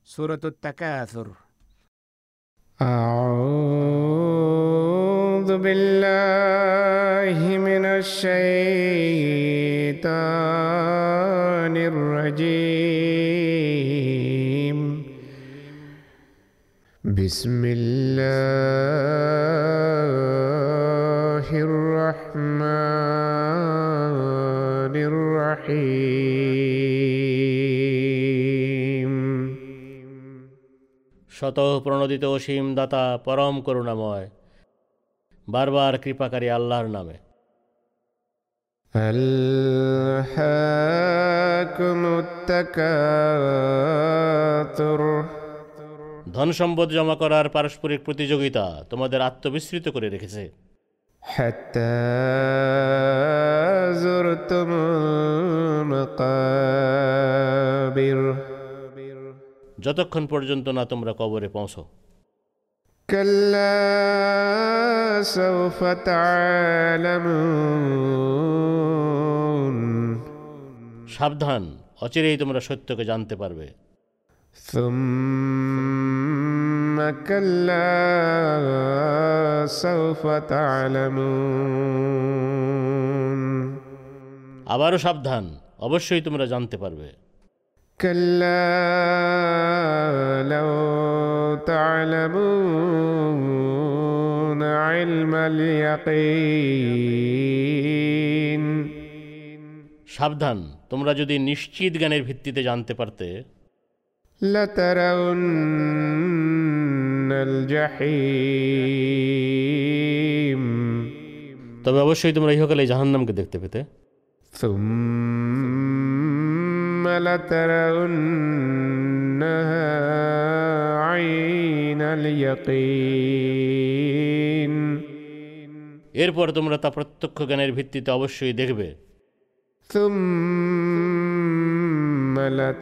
সূরাতুত তাকাসুর। أعوذ بالله من الشيطان الرجيم بسم الله الرحمن الرحيم শতঃপ্রণোদিত অসীম দাতা পরম করুণাময়, বারবার কৃপাকারী আল্লাহর নামে। ألهاكم التكاثر ধন সম্পদ জমা করার পারস্পরিক প্রতিযোগিতা তোমাদের আত্মবিস্মৃত করে রেখেছে, حتى زرتم المقابر যতক্ষণ পর্যন্ত না তোমরা কবরে পৌঁছো। كلا سوف تعلمون সাবধান, অচিরেই তোমরা সত্যকে জানতে পারবে। ثم كلا سوف تعلمون আবারও সাবধান, অবশ্যই তোমরা জানতে পারবে। كلا لو تعلمون علم اليقين সাবধান, তোমরা যদি নিশ্চিত জ্ঞানের ভিত্তিতে জানতে পারতে لترون الجحيم তবে অবশ্যই তোমরা ইহকালে জাহান্নামকে দেখতে পেতে। ثم لترونها عين اليقين এরপর তোমরা তা প্রত্যক্ষ জ্ঞানের ভিত্তিতে অবশ্যই দেখবে। ثم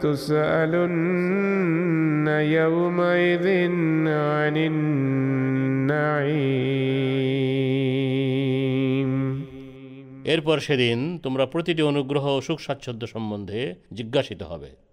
لتسألن يومئذ عن النعيم এরপর সেদিন তোমরা প্রতিটি অনুগ্রহ ও সুখ স্বাচ্ছন্দ্য সম্বন্ধে জিজ্ঞাসিত হবে।